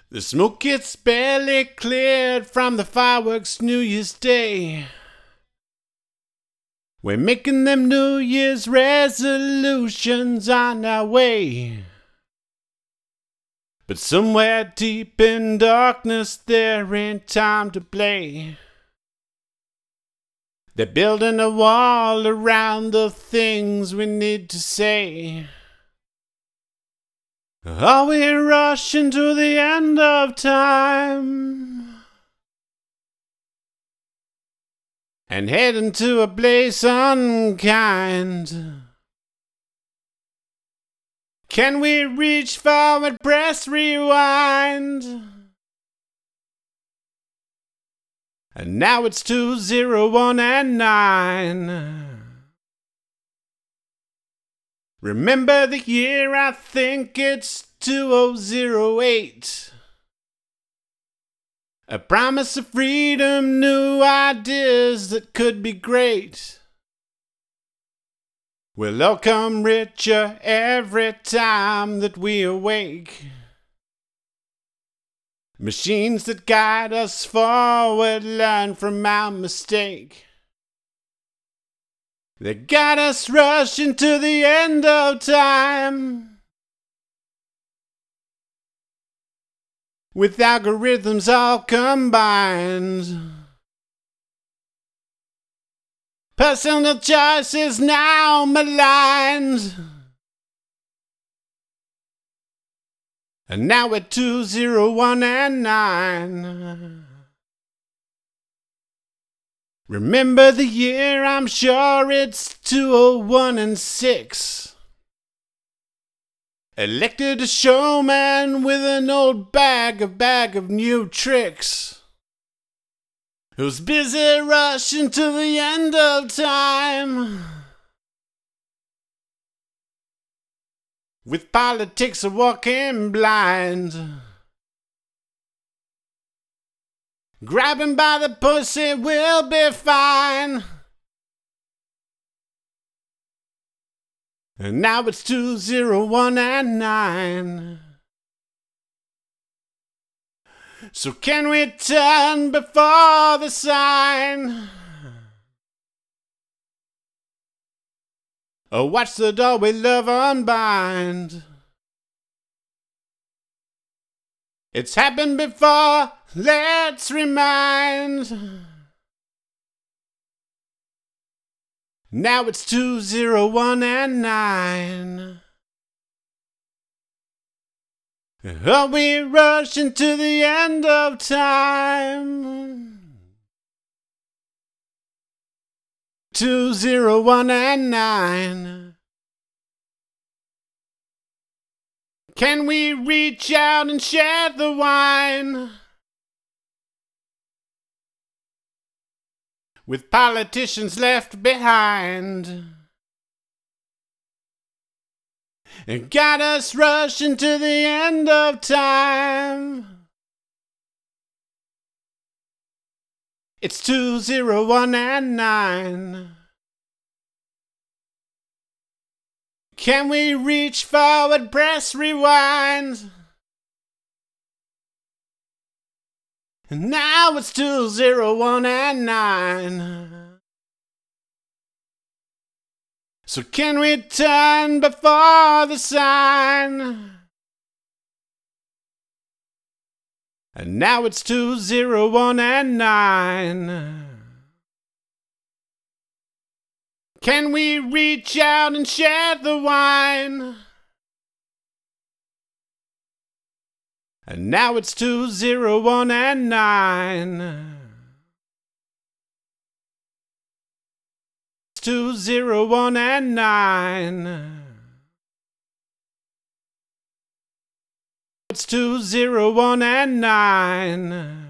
The smoke gets barely cleared from the fireworks New Year's Day. We're making them New Year's resolutions on our way. But somewhere deep in darkness there ain't time to play. They're building a wall around the things we need to say. Are we rushing to the end of time and heading to a place unkind? Can we reach forward, press rewind? And now it's 201 and 9. Remember the year, I think it's 2008. A promise of freedom, new ideas that could be great. We'll all come richer every time that we awake. Machines that guide us forward learn from our mistake. They got us rushing to the end of time, with algorithms all combined. Personal choice is now maligned. And now we're 201 and 9. Remember the year, I'm sure it's 201 and 6. Elected a showman with an old bag of new tricks, who's busy rushing to the end of time, with politics a walking blind. Grab him by the pussy, we'll be fine. And now it's 201 and 9. So can we turn before the sign? Or watch the door we love unbind? It's happened before, let's remind. Now it's 201 and 9. Are we rushing to the end of time? 201 and 9. Can we reach out and share the wine with politicians left behind? And got us rushing to the end of time. It's 201 and 9. Can we reach forward, press rewind? And now it's 201 and 9. So can we turn before the sign? And now it's 201 and 9. Can we reach out and share the wine? And now it's 201 and 9. 201 and 9. It's 201 and 9.